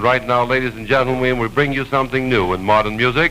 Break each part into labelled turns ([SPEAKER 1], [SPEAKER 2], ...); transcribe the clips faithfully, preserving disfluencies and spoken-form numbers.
[SPEAKER 1] right now, ladies and gentlemen, we bring you something new in modern music.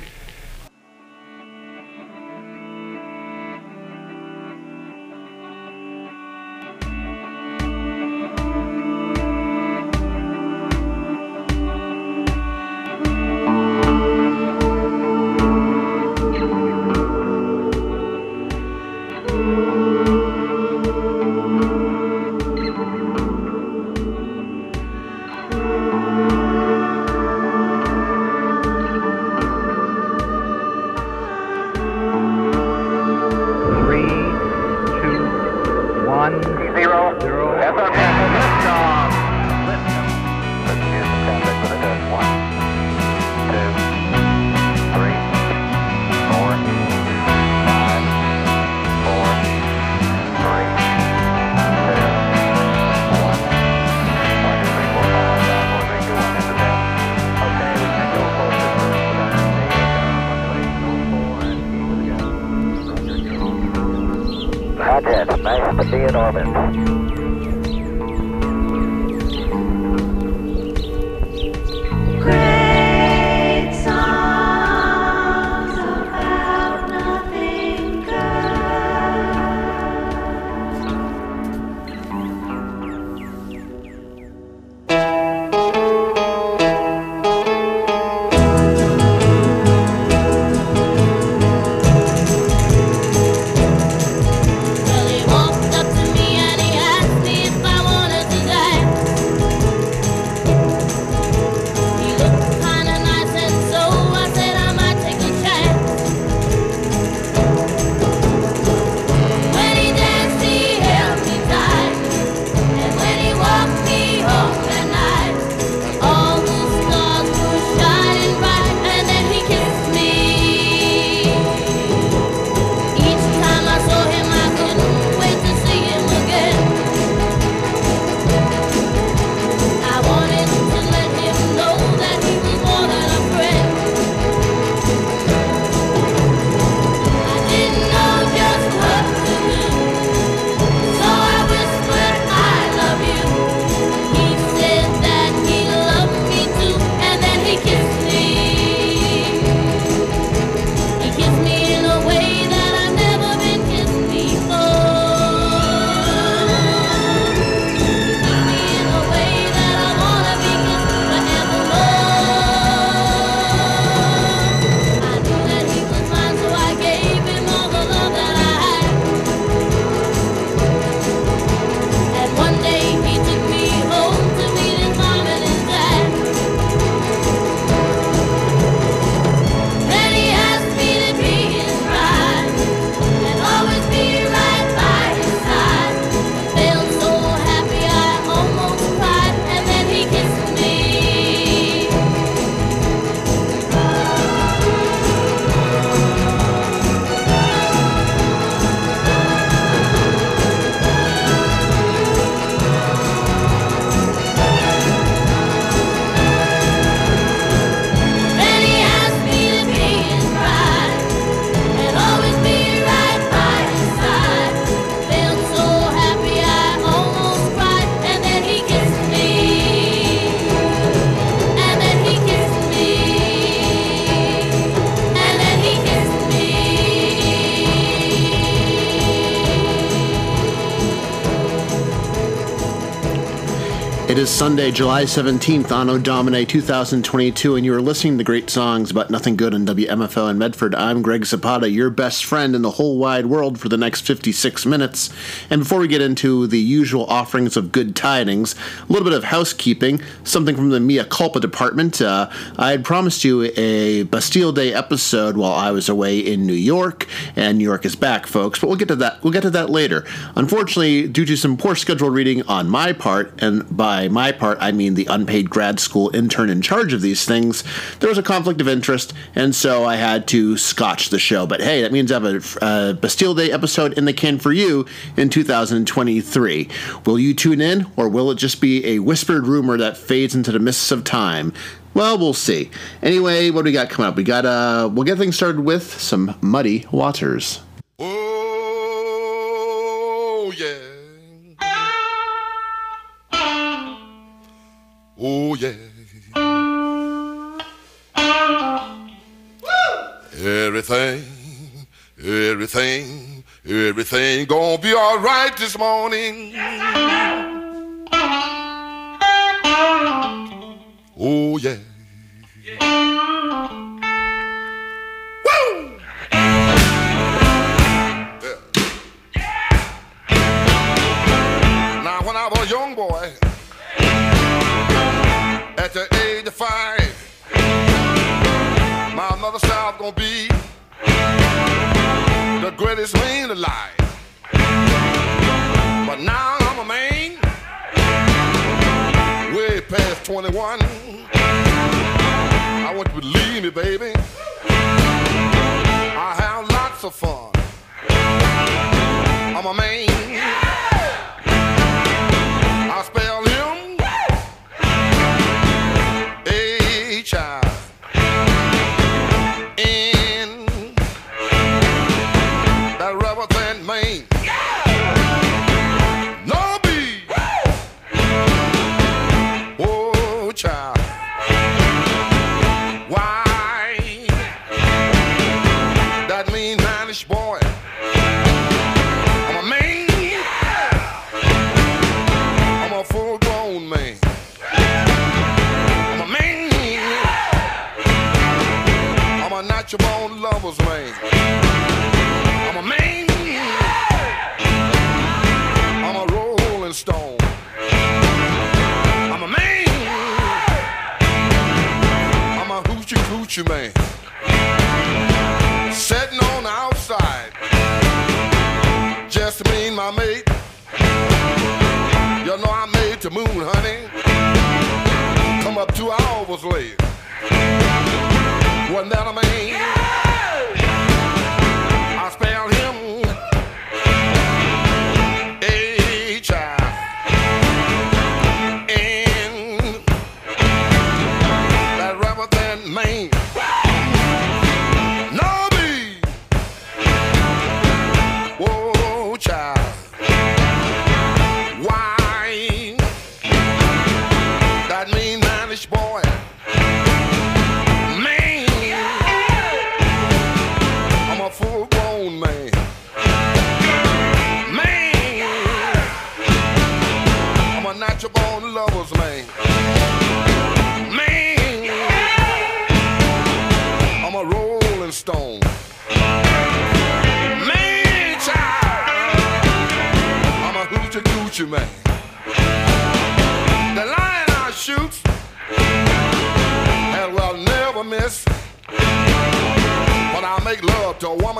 [SPEAKER 2] Nice to be in orbit.
[SPEAKER 3] It is Sunday, July seventeenth, Anno Domini two thousand twenty-two, and you are listening to great songs about nothing good on W M F O in Medford. I'm Greg Zapata, your best friend in the whole wide world for the next fifty-six minutes. And before we get into the usual offerings of good tidings, a little bit of housekeeping, something from the Mea Culpa department. Uh, I had promised you a Bastille Day episode while I was away in New York, and New York is back, folks, but we'll get to that. We'll get to that later. Unfortunately, due to some poor scheduled reading on my part, and by my part, I mean the unpaid grad school intern in charge of these things, there was a conflict of interest, and so I had to scotch the show. But hey, that means I have a uh, Bastille Day episode in the can for you in two thousand twenty-three. Will you tune in, or will it just be a whispered rumor that fades into the mists of time? Well, we'll see. Anyway, what do we got coming up? We got, uh, we'll get things started with some Muddy Waters.
[SPEAKER 4] Oh, yeah. Oh, yeah. Everything, everything, everything gonna be all right this morning. Oh, yeah. Woo! Yeah. Now, when I was a young boy, at the age of five, my mother said I was gonna be the greatest man alive. But now I'm a man, way past twenty-one. I want you to believe me, baby. I have lots of fun. I'm a man. I spell him H I N. That rubber band man. No B. Oh, child. Why? That mean manish boy. I'm a man. I'm a full grown man. I'm a man. I'm a natural born lover's man. I'm a man. I'm a rolling stone. I'm a man. I'm a hoochie coochie man. Sitting on the outside, just me and my mate. You know I made the moon, honey. Come up two hours late. Wasn't that a man? I spelled him H I N. That rubber band man. No B. Whoa, child. Why? That mean manish boy. Man. I'm a full grown man. Man. I'm a natural born lover's man. Man. I'm a rolling stone. Man, child. I'm a hoochie coochie man. The lion I shoot, and will never miss. When I make love to a woman,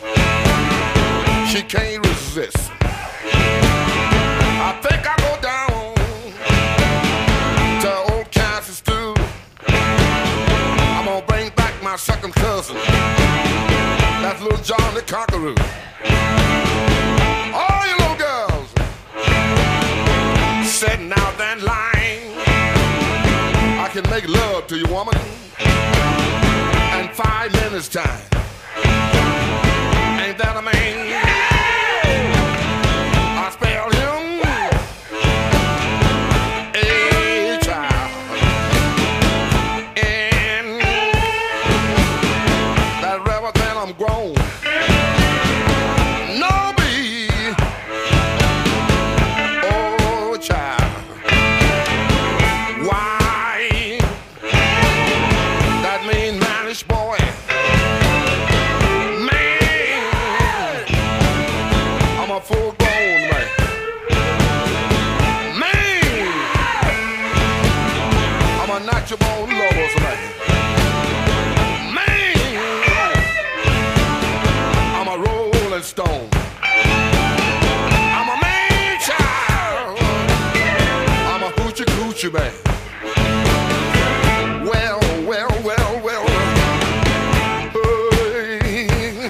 [SPEAKER 4] she can't resist. I think I go down to old Kansas stew. I'm gonna bring back my second cousin. That's little John the Conqueror. All you little girls sitting out there in line. I can make love to you, woman, in five minutes time. Ain't that a man? I spelled him H I N. That rubber band I'm grown. No B. Oh, child. Why? That mean manish boy. Man. I'm a full grown man. Man. I'm a natural born lover's man. Man. I'm a rolling stone. I'm a man child. I'm a hoochie coochie man. Well, well, well, well. Hey.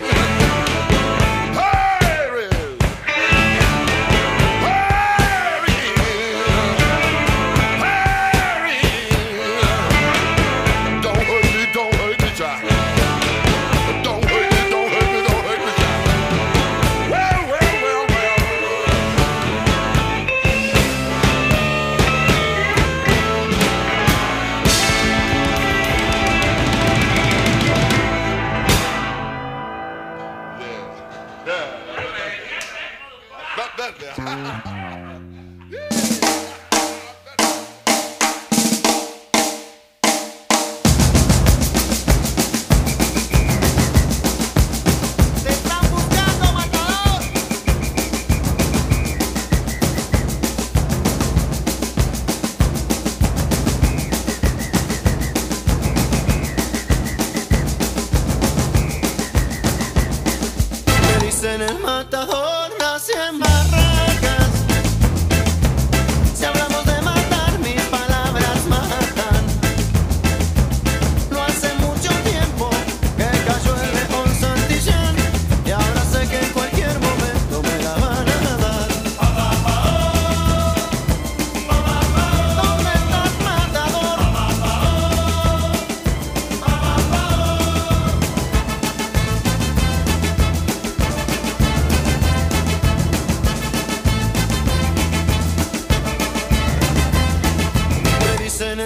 [SPEAKER 4] Hurry. Hurry. Hurry. Don't hurt me, don't hurt me, child. Don't hurt me, don't hurt me, don't hurt me, child. Well, well, well, well.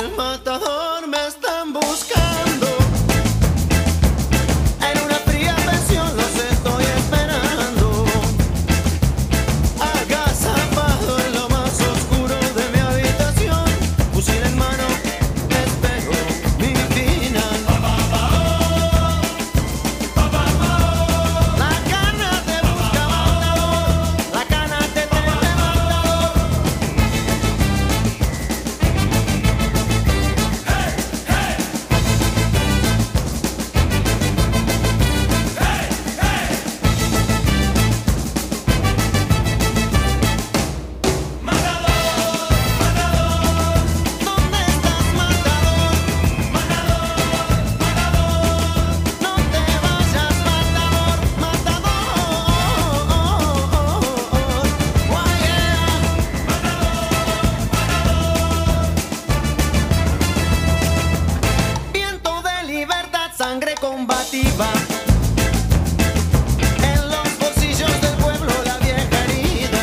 [SPEAKER 5] el matador me están buscando. En una fría pensión los estoy esperando. Agazapado en lo más oscuro de mi habitación, fusil en mano, espero mi final. La cana te busca matador, la cana te trece matador. ¿Dónde estás, matador? No te vayas, matador, matador. Guayea. Viento de libertad, sangre combativa. En los bolsillos del pueblo la vieja herida.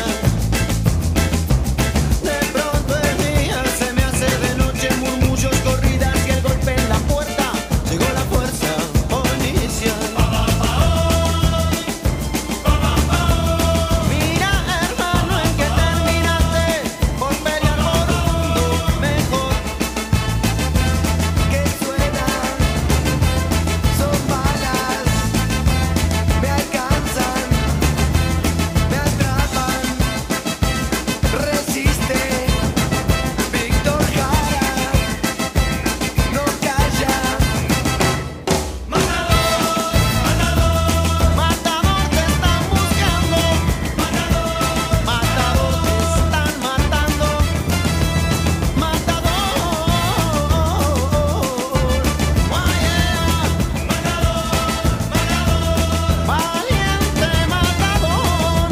[SPEAKER 5] De pronto el día se me hace de noche, murmullos, corridas y el golpe en la puerta. Llegó la fuerza policial. Mira, hermano, en que terminaste por pelear por un mundo mejor. Que suenan, son balas, me alcanzan, me atrapan. Resiste, Víctor Jara, no calla. Matador, matador, te están buscando. Matador, te están matando. Matador, guayea. Valiente matador.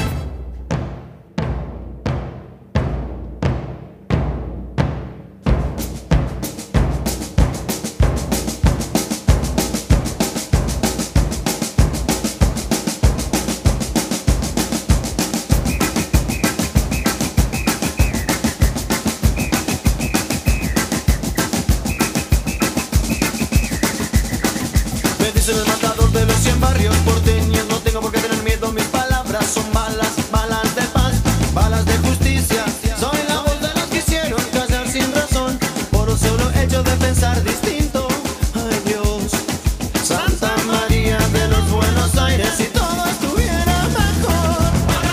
[SPEAKER 5] Me dicen el matador de los cien barrios porteños. No tengo por qué tener miedo, mis palabras son balas, balas de paz, balas de justicia. Soy la voz de los que hicieron callar sin razón, por un solo hecho de pensar distinto. Ay Dios, Santa María de los Buenos Aires, si todo estuviera mejor.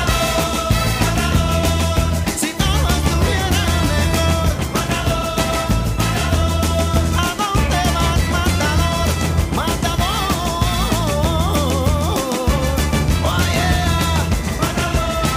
[SPEAKER 5] Si todo estuviera mejor. ¿A dónde vas, matador? Matador. Guayea.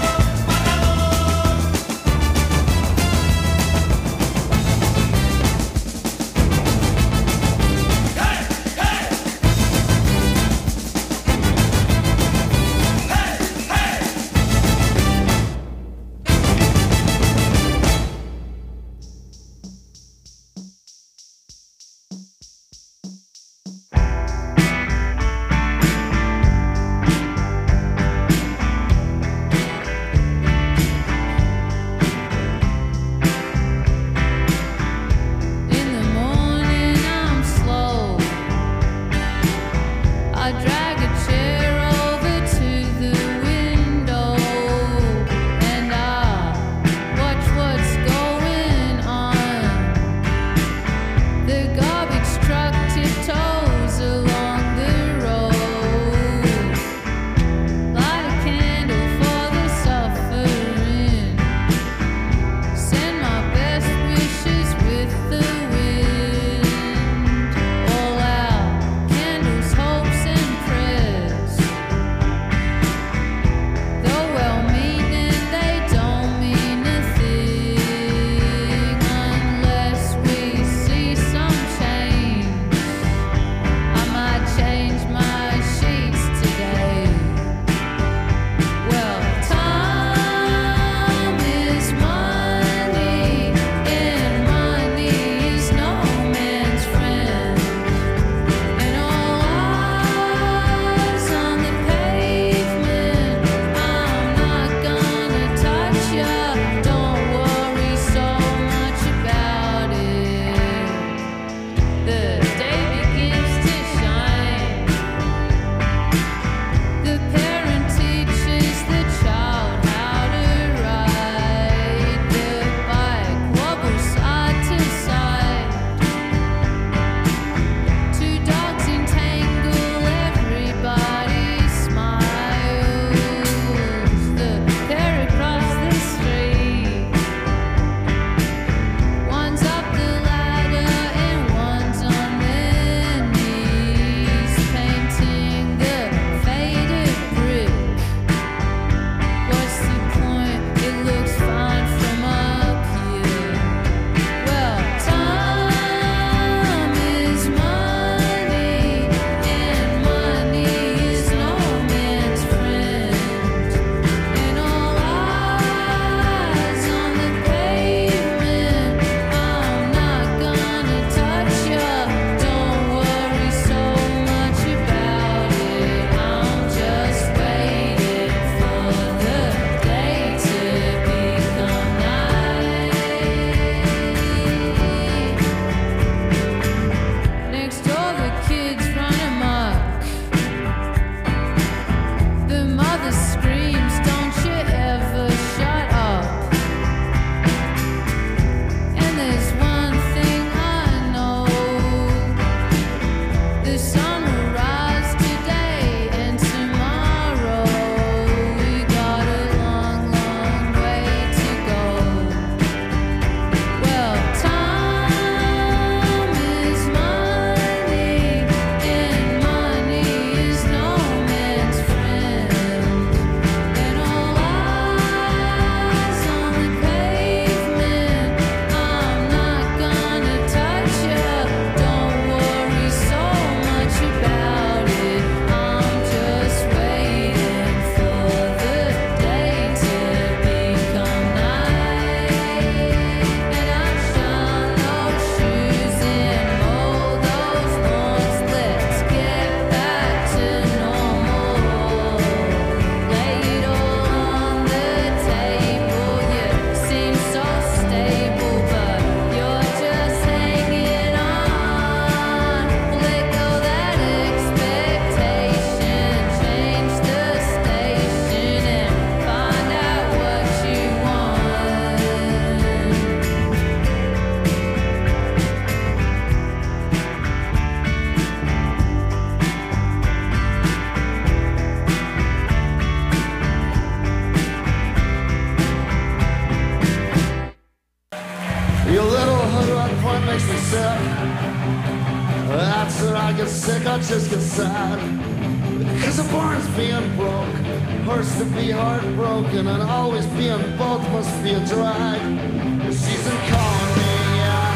[SPEAKER 5] what makes me sick. That's when I get sick, I just get sad. Cause the barn's being broke, hurts to be heartbroken, and always being both must be a drag. She's been calling me, yeah.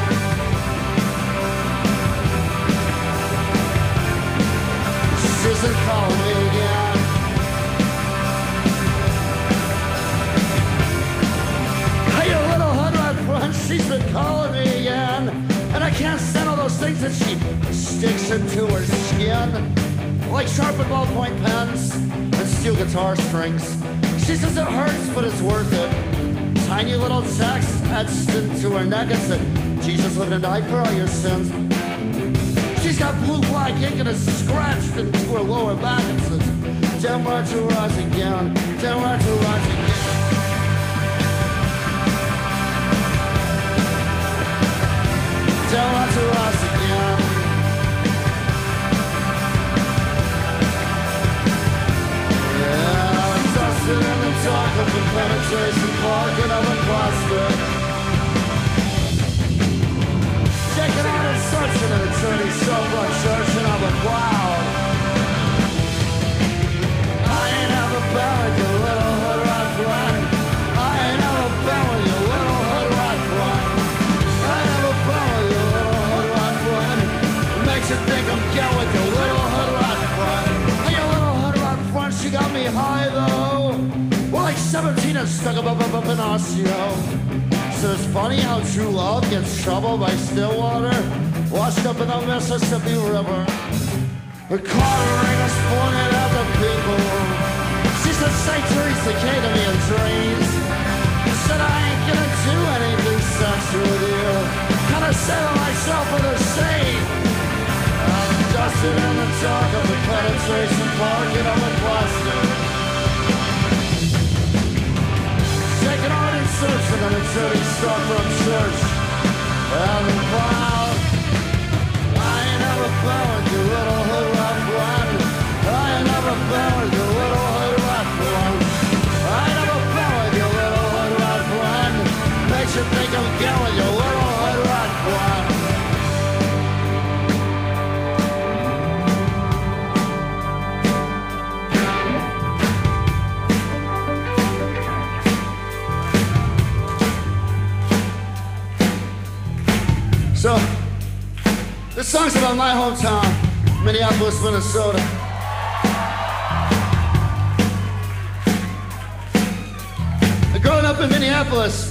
[SPEAKER 5] She's been calling me again. Hey, you little hood rat front, she's been calling me again. And I can't stand all those things that she sticks into her skin, like sharpened ballpoint pens and steel guitar strings. She says it hurts, but it's worth it. Tiny little text etched into her neck and said, Jesus lived and died for all your sins. She's got blue black ink and it's scratched into her lower back and says, damn right to rise again, damn right to rise again. Damn right to rise again. In the dark of the penetration park and I'm a cluster. Checking out and searching at a dirty sober church and I'm a cloud. I ain't ever been with your little hood rat friend. I ain't ever been with your little hood rat friend. I ain't ever been with your little hood rat friend. It makes you think I'm getting with your little hood rat friend. Hey, your little hood rat friend, she got me high though. Well, like seventeen and stuck up up up up in Osseo. So it's funny how true love gets troubled by still water, washed up in the Mississippi River. Her quarter ring is pointed at the people. She said Saint Teresa came to me in dreams. Said I ain't gonna do anything sexual with you. Kinda saving myself for the sea. I'm dusted in the dark of the penetration park and I'm a cluster. Taking art and searching on a dirty stuff from church. And I'm proud. I ain't never been with your little hood rat friend. I ain't never been with your little hood rat friend. I ain't never been with your little hood rat friend. Makes you think I'm getting with your little hood rat friend. So, this song's about my hometown, Minneapolis, Minnesota. Growing up in Minneapolis,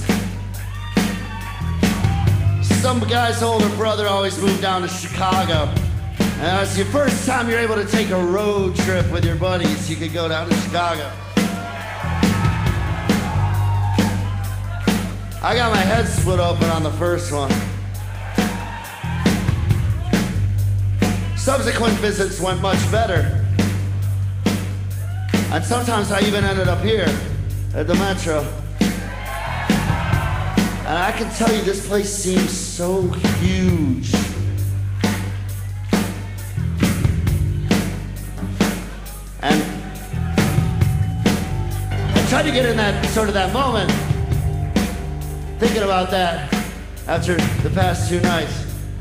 [SPEAKER 5] some guy's older brother always moved down to Chicago. And it's your first time you're able to take a road trip with your buddies. You could go down to Chicago. I got my head split open on the first one. Subsequent visits went much better. And sometimes I even ended up here at the Metro. And I can tell you this place seems so huge. And I tried to get in that sort of that moment, thinking about that after the past two nights.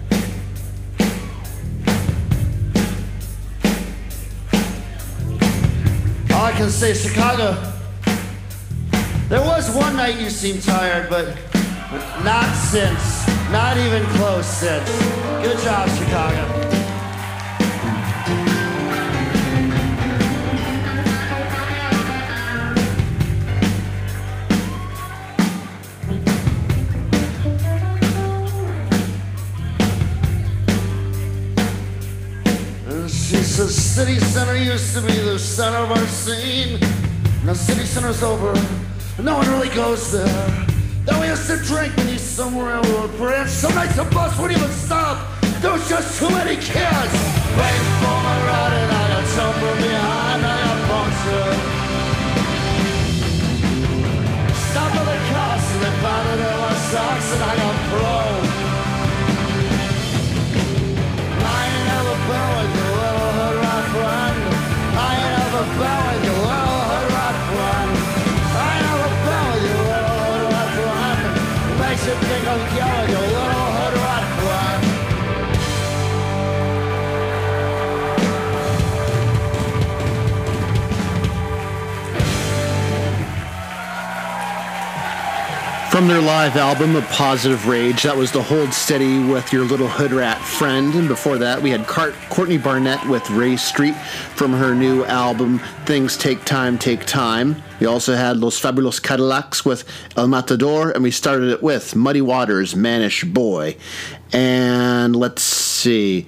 [SPEAKER 5] All I can say is Chicago. There was one night you seemed tired, but not since. Not even close since. Good job, Chicago. She says city center used to be the center of our scene. Now city center's over, no one really goes there. Then we used to drink beneath some railroad bridge. Some nights the bus wouldn't even stop. There was just too many kids. Waiting for my ride and I got tumbled behind. I got punctured. Stopped at the cops and they found it in my socks and I got thrown. I ain't never been with your little hood rat friend. I ain't never been with your little hood rat friend. I ain't never been with your little hood rat friend. Makes you think I'm going with your little hood rat friend.
[SPEAKER 3] From their live album, A Positive Rage, that was the Hold Steady with Your Little Hood Rat Friend. And before that, we had Cart- Courtney Barnett with Ray Street from her new album, Things Take Time, Take Time. We also had Los Fabulos Cadillacs with El Matador, and we started it with Muddy Waters, Manish Boy. And let's see.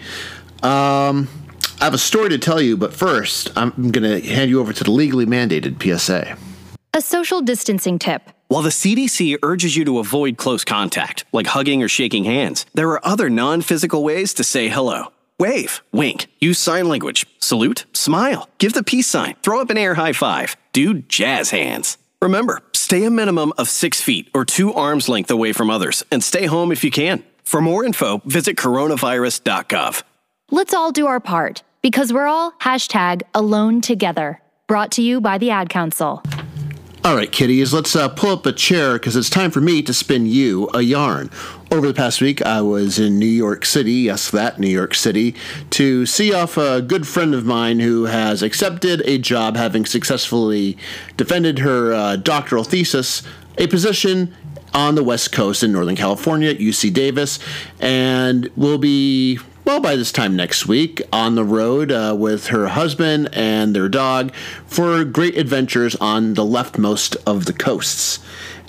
[SPEAKER 3] Um, I have a story to tell you, but first, I'm going to hand you over to the legally mandated P S A.
[SPEAKER 6] A social distancing tip.
[SPEAKER 7] While the C D C urges you to avoid close contact, like hugging or shaking hands, there are other non-physical ways to say hello. Wave, wink, use sign language, salute, smile, give the peace sign, throw up an air high five, do jazz hands. Remember, stay a minimum of six feet or two arms length away from others, and stay home if you can. For more info, visit coronavirus dot gov.
[SPEAKER 6] Let's all do our part, because we're all hashtag alone together. Brought to you by the Ad Council.
[SPEAKER 3] All right, kiddies, let's uh, pull up a chair because it's time for me to spin you a yarn. Over the past week, I was in New York City, yes, that New York City, to see off a good friend of mine who has accepted a job having successfully defended her uh, doctoral thesis, a position on the West Coast in Northern California at U C Davis, and will be, well, by this time next week, on the road uh, with her husband and their dog for great adventures on the leftmost of the coasts.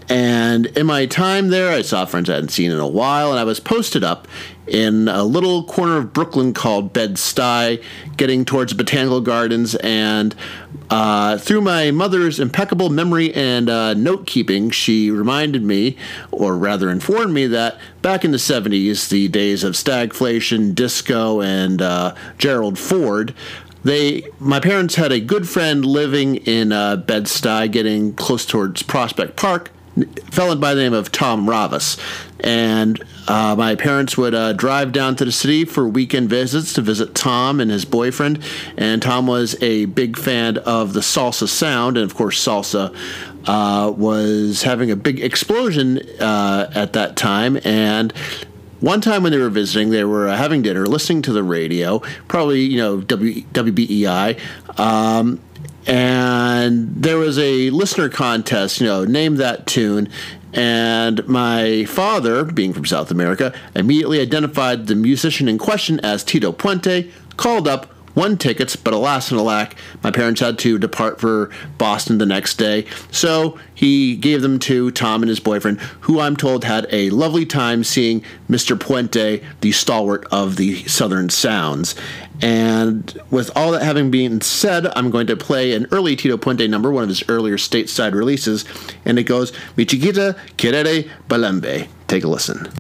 [SPEAKER 3] And in my time there, I saw friends I hadn't seen in a while, and I was posted up in a little corner of Brooklyn called Bed-Stuy, getting towards Botanical Gardens, and uh, through my mother's impeccable memory and uh, note-keeping, she reminded me, or rather informed me, that back in the seventies, the days of stagflation, disco, and uh, Gerald Ford, They, my parents had a good friend living in uh, Bed-Stuy, getting close towards Prospect Park, a fellow by the name of Tom Ravis. And uh, my parents would uh, drive down to the city for weekend visits to visit Tom and his boyfriend. And Tom was a big fan of the salsa sound. And, of course, salsa uh, was having a big explosion uh, at that time. And one time when they were visiting, they were uh, having dinner, listening to the radio, probably, you know, w, W B E I, um, and there was a listener contest, you know, name that tune, and my father, being from South America, immediately identified the musician in question as Tito Puente, called up, won tickets, but alas and alack, my parents had to depart for Boston the next day. So he gave them to Tom and his boyfriend, who I'm told had a lovely time seeing Mister Puente, the stalwart of the Southern Sounds. And with all that having been said, I'm going to play an early Tito Puente number, one of his earlier stateside releases, and it goes, Mi Chiquita Querere Balembe. Take a listen.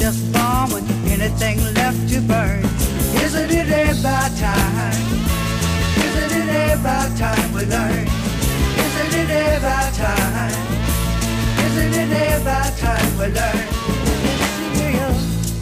[SPEAKER 8] just born with anything left to burn. Isn't it about time? Isn't it about time we learn? Isn't it about time? Isn't it about time we learn? Yeah.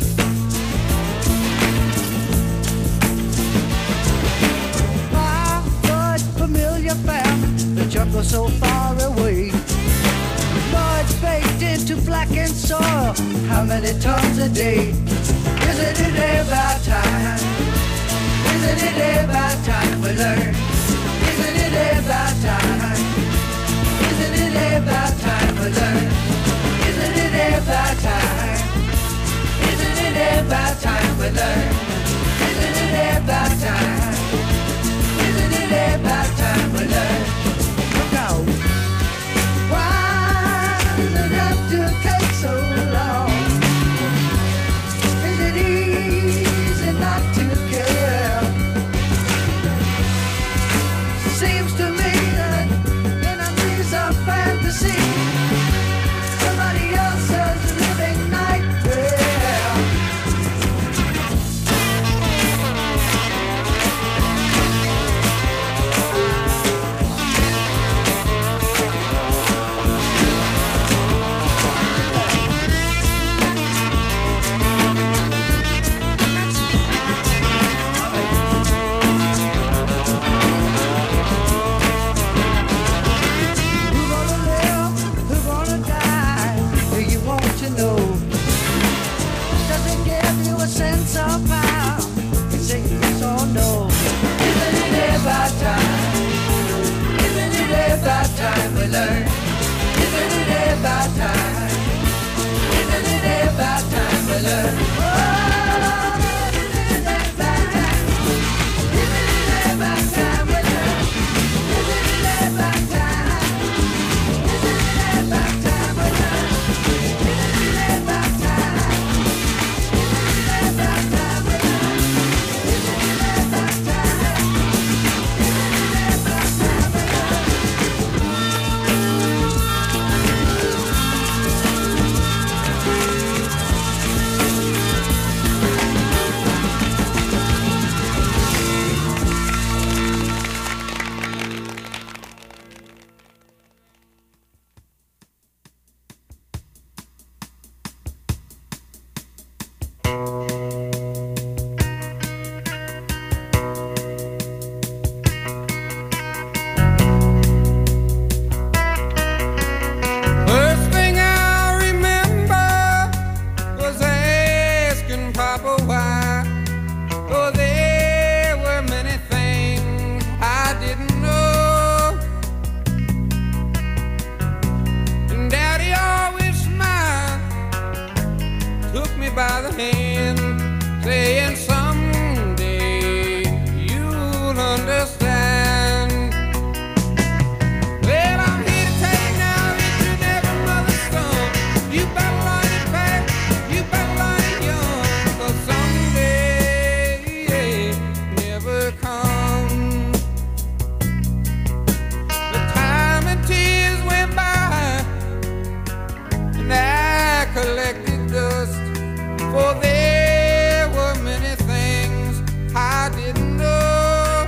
[SPEAKER 8] My good familiar family, the jungle so far away. Mud baked into blackened soil, how many tons a day? Isn't it about time? Isn't it about time we learn? Isn't it about time? Isn't it about time we learn? Isn't it about time? Isn't it about time we learn? Isn't it about time? Isn't it about time we learn? Look out! Why does it have to take so long? Is it easy not to care? Seems to me that enemies are fantasy, somebody else's living nightmare. Time we learn. Isn't it about time? Isn't it about time we learn? Oh, isn't it about time? Isn't it about time we learn? Isn't it about time? Isn't it about time we learn? Isn't it about time? Isn't it about time we learn? Isn't it about time? Isn't it about time we learn?
[SPEAKER 9] First thing I remember was asking Papa why. Oh, there were many things I didn't know. And Daddy always smiled, took me by the hand, saying someday you'll understand. Well, I'm here to tell you now, it's your never mother's son. You better learn it fast, you better learn it young, 'cause someday it never comes. The time and tears went by, and I collected dust, for there were many things I didn't know.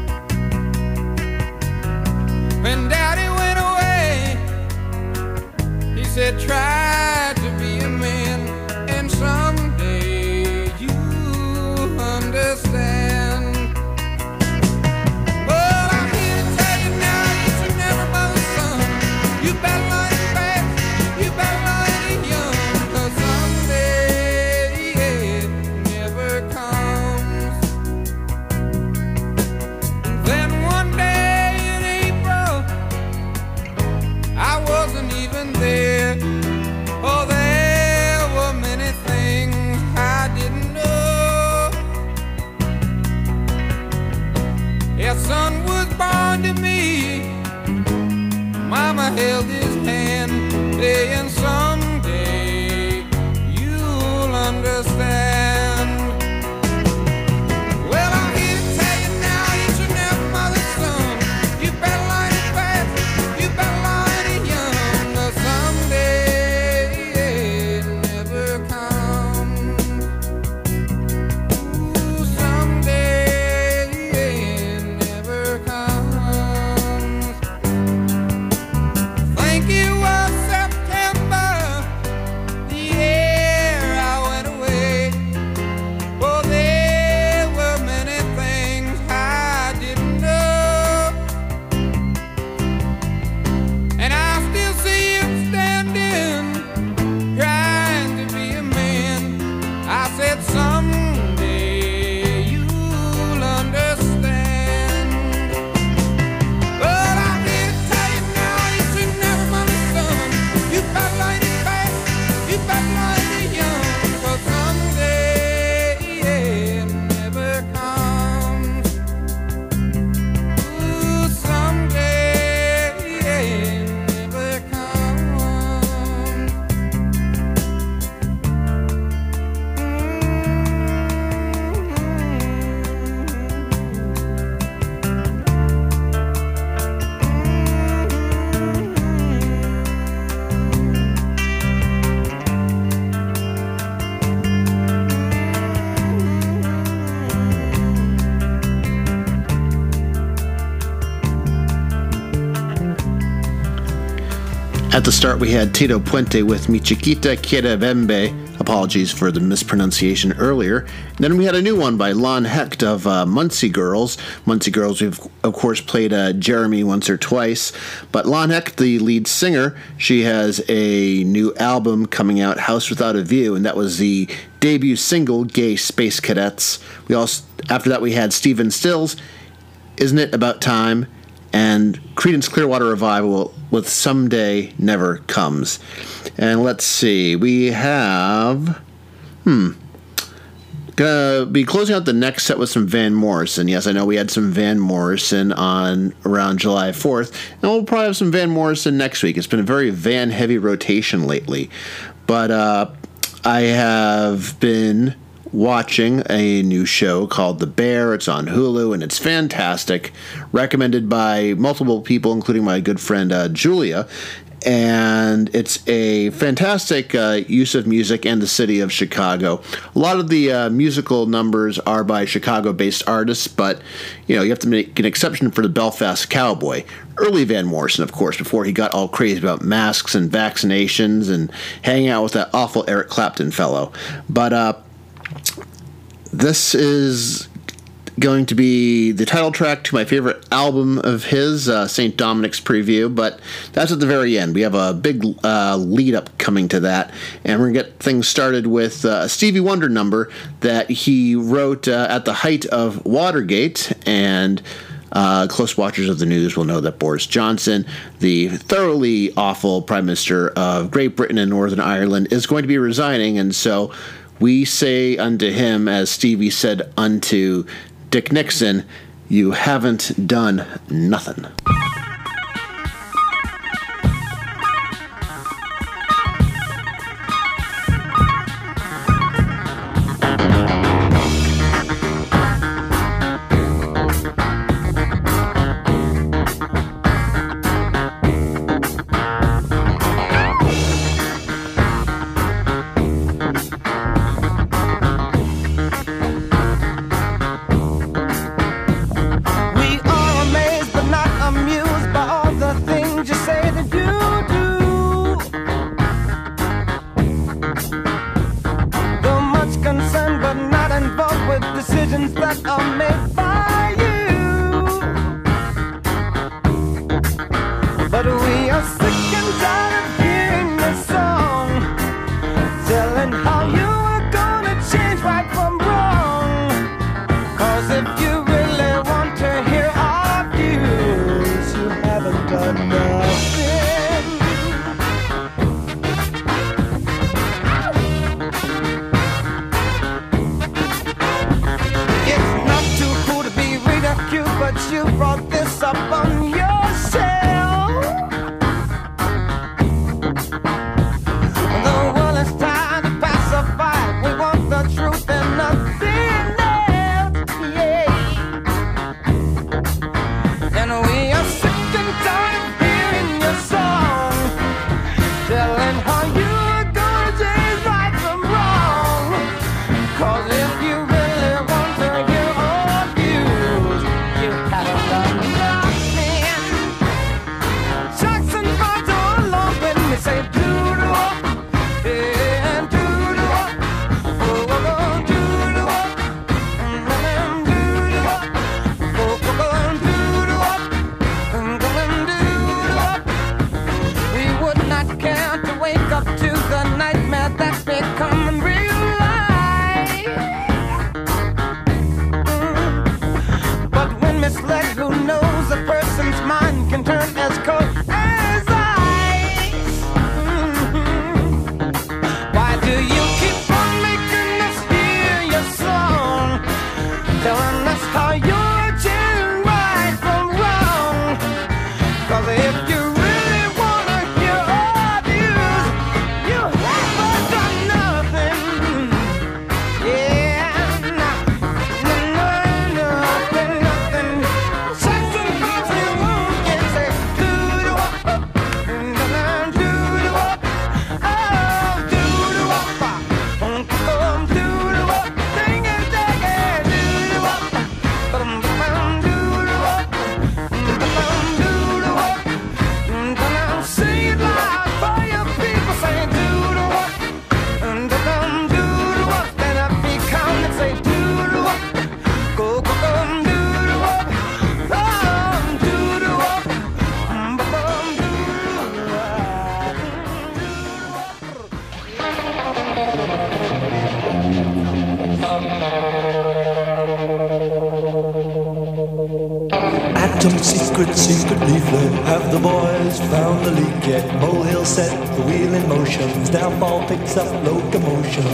[SPEAKER 9] When Daddy went away, he said, try to be a man, and someday you'll understand. Well, I'm here to tell you now, you should never mother's son. You better learn it fast, you better learn it young, 'cause someday it never comes. And then one day in April, I wasn't even there. Oh, there were many things I didn't know. Yeah, son was born to me. Mama held his hand, saying someday you'll understand. Well, I'm here to tell you now, you should never mother's son. You better learn it fast, you better learn it young, 'cause someday it never comes.
[SPEAKER 3] At the start, we had Tito Puente with Mi Chiquita Quiere Bembe. Apologies for the mispronunciation earlier. And then we had a new one by Lon Hecht of uh, Muncie Girls. Muncie Girls, we've, of course, played uh, Jeremy once or twice. But Lon Hecht, the lead singer, she has a new album coming out, House Without a View, and that was the debut single, Gay Space Cadets. We also, after that, we had Stephen Stills, Isn't It About Time? And Creedence Clearwater Revival with Someday Never Comes. And let's see, we have, hmm, gonna be closing out the next set with some Van Morrison. Yes, I know we had some Van Morrison on around July fourth, and we'll probably have some Van Morrison next week. It's been a very Van-heavy rotation lately. But uh, I have been watching a new show called The Bear. It's on Hulu, and it's fantastic. Recommended by multiple people, including my good friend uh, Julia. And it's a fantastic uh, use of music and the city of Chicago. A lot of the uh, musical numbers are by Chicago-based artists, but you know you have to make an exception for the Belfast Cowboy. Early Van Morrison, of course, before he got all crazy about masks and vaccinations and hanging out with that awful Eric Clapton fellow. But uh, this is going to be the title track to my favorite album of his, uh, Saint Dominic's Preview, but that's at the very end. We have a big uh, lead-up coming to that, and we're going to get things started with uh, a Stevie Wonder number that he wrote uh, at the height of Watergate, and uh, close watchers of the news will know that Boris Johnson, the thoroughly awful Prime Minister of Great Britain and Northern Ireland, is going to be resigning, and so we say unto him, as Stevie said unto Dick Nixon, you haven't done nothing.
[SPEAKER 9] The world is tired of passing
[SPEAKER 10] Atom secret, secret leaflet. Have the boys found the leak yet? Molehill set the wheel in motion. His downfall picks up locomotion.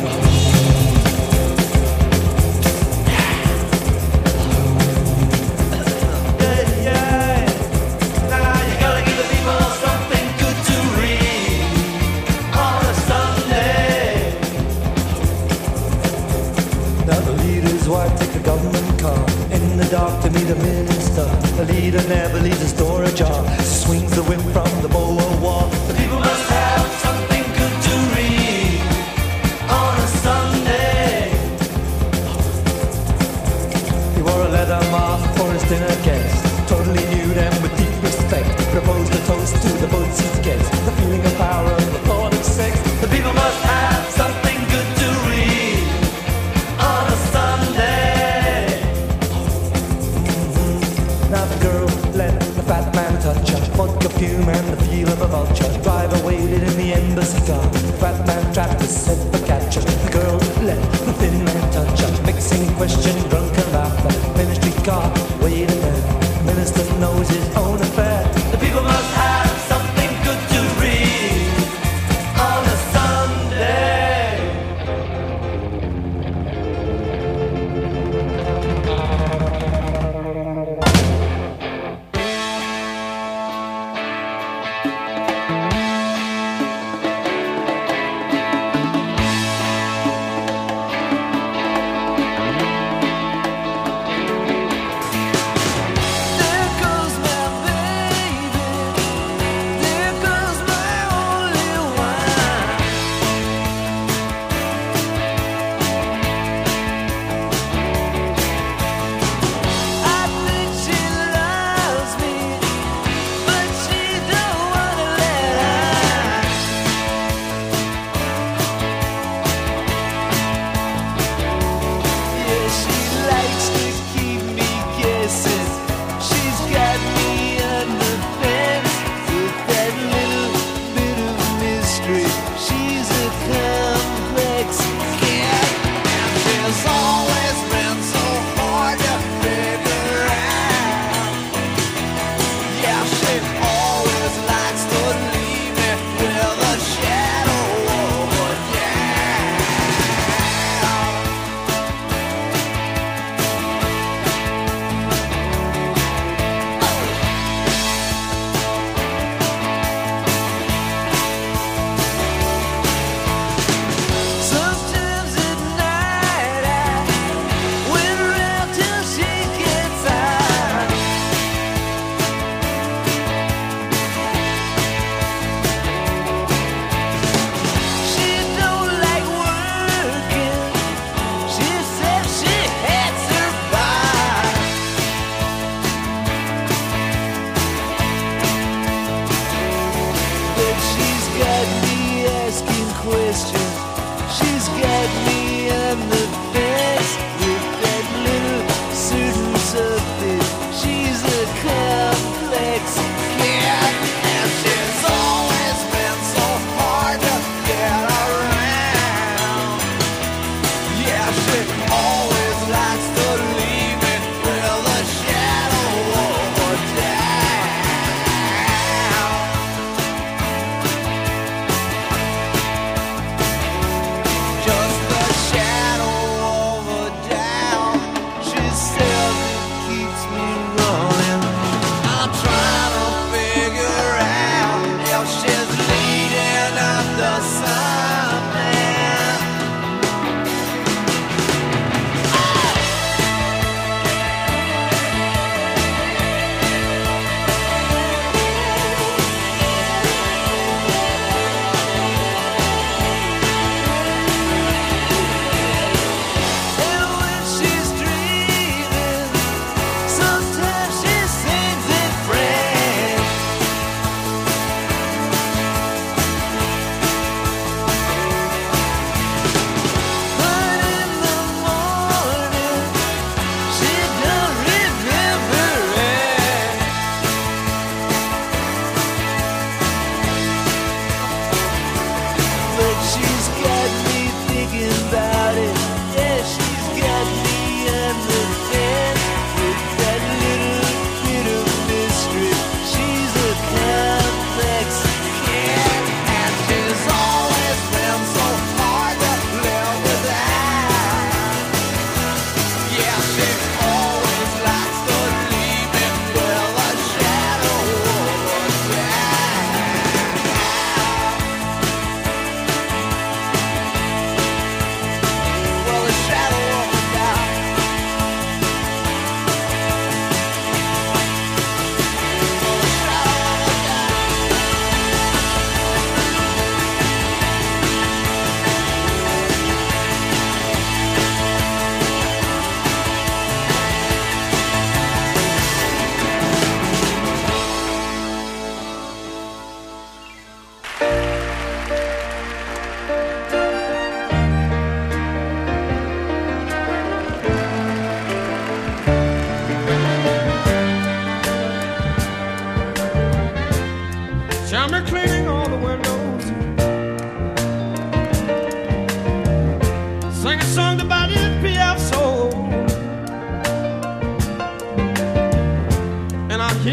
[SPEAKER 10] Dark to meet a minister. The leader never leaves his door ajar. Swings the whip from the boa wall. The people must have something good to read on a Sunday. He wore a leather mask for his dinner guest. Totally nude and with deep respect. Proposed a toast to the boat seat guest. The feeling of power and the thought of sex. The people must have something good to read on a Sunday. Now the girl let the fat man touch her. Vodka fume and the feel of a vulture. Driver waited in the embassy car. The fat man trapped to set for capture. The girl let the thin man touch her. Mixing question, drunken laughter. Ministry car, wait a minute. Minister knows his own affair. The people must have something good to read on a Sunday.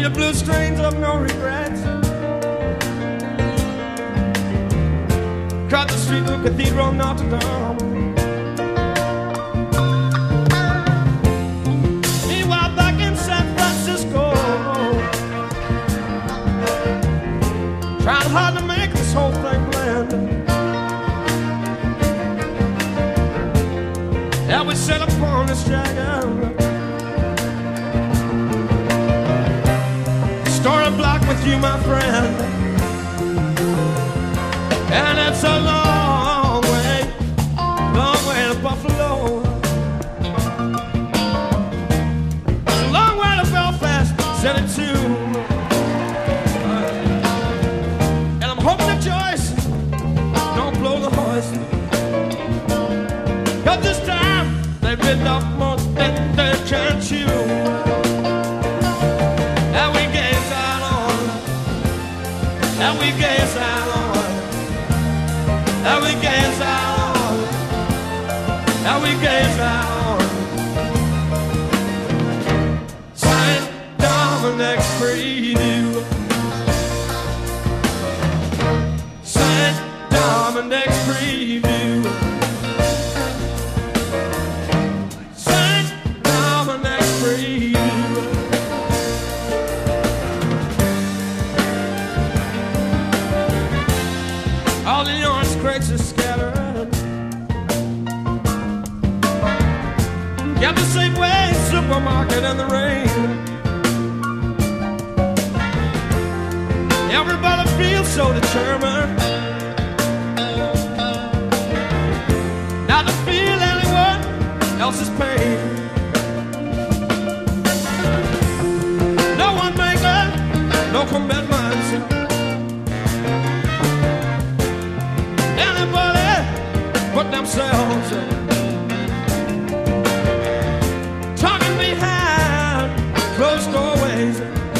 [SPEAKER 9] the blue strings of no regrets. Cut the street of Cathedral Notre Dame. Meanwhile, back in San Francisco, trying hard to make this whole thing blend. Yeah, we set upon this dragon. Story block with you, my friend. And it's a long way, long way to Buffalo. It's a long way to Belfast, City too. And I'm hoping that Joyce don't blow the horse. Cause this time they've been up more than they can chew. And we gaze out on, and we gaze out on. And we gaze out, and we gaze out Saint Dominic's preview. Saint Dominic's preview. Saint Dominic's preview. All the orange crates are scattered. Got the Safeway supermarket in the rain. Everybody feels so determined not to feel anyone else's pain. No one making no commitments. Anybody put themselves talking behind closed doorways,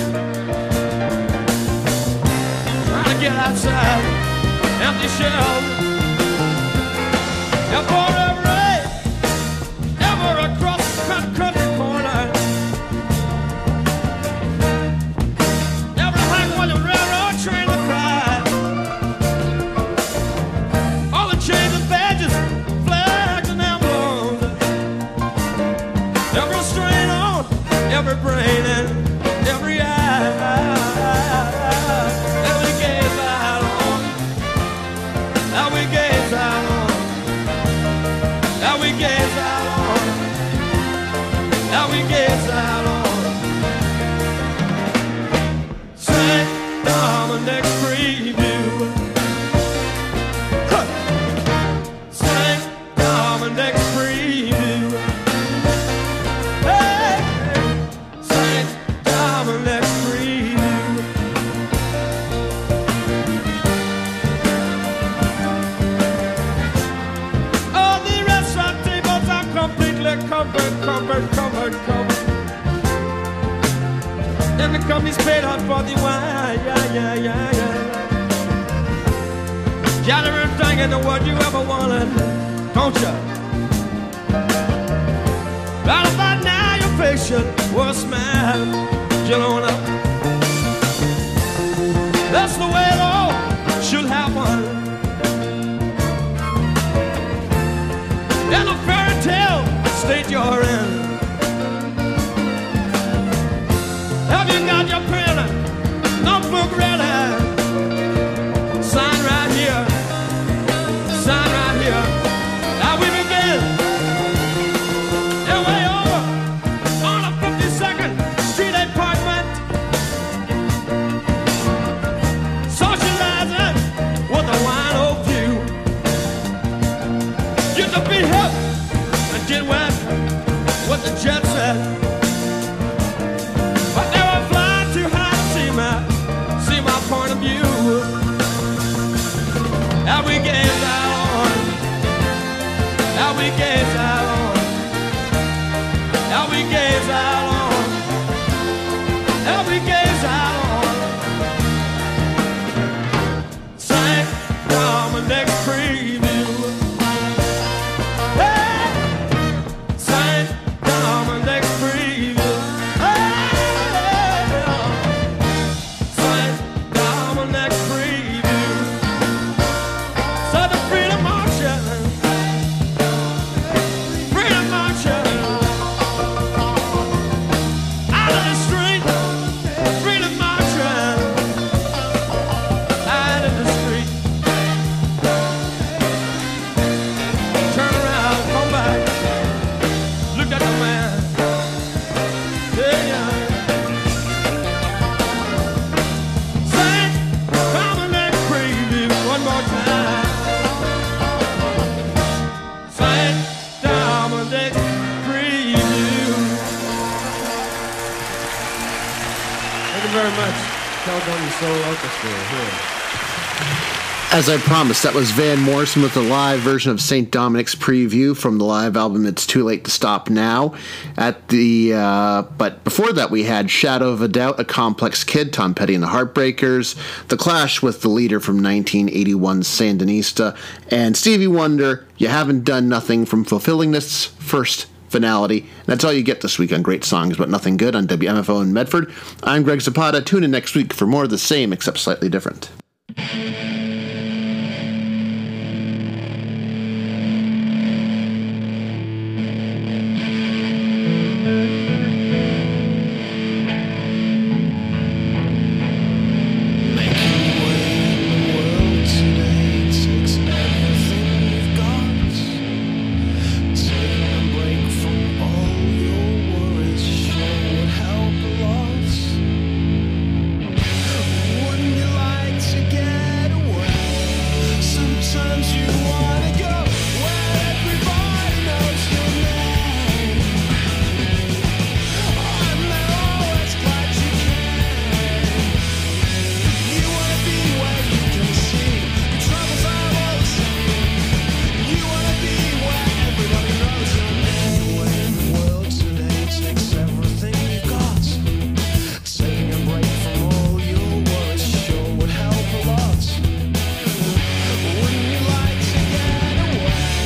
[SPEAKER 9] trying to get outside empty shells. And for every, ever across the country corner, everything was a railroad train to cry. Chains and badges, flags and emblems, every strain on every brain and every eye. And we gaze out on, and we gaze out on, and we gaze out on, and we gaze out on Saint Dominic's preview. Dominic's preview. Hey, Saint Dominic's preview. All the restaurant tables are completely covered, covered, covered, covered. And the company's paid out for the wine, yeah, yeah, yeah, yeah. Got everything in the world you ever wanted, don't you? Right about now you're patient with a smile, you know now. That's the way it all should happen. In the fairy tale state you're in, have you got your pen and notebook ready? Sign right here, sign right here. Now we begin. And way over on a fifty-second Street apartment, socializing with a wine old view. Get to be hip and get wet with the jet set. But they were flying too high to see my, see my point of view. Now we gaze out on, now we gaze out on, now we gaze out on, now we gaze out on Saint Dominic's preview. Hey, Saint Dominic's preview.
[SPEAKER 11] Philadelphia Soul Orchestra here.
[SPEAKER 3] As I promised, that was Van Morrison with a live version of Saint Dominic's Preview from the live album It's Too Late to Stop Now. At the uh, but before that, we had Shadow of a Doubt, A Complex Kid, Tom Petty and the Heartbreakers, The Clash with the Leader from nineteen eighty-one's Sandinista, and Stevie Wonder, You Haven't Done Nothing from Fulfillingness' First Finality. And that's all you get this week on Great Songs But Nothing Good on W M F O in Medford. I'm Greg Zapata. Tune in next week for more of the same except slightly different.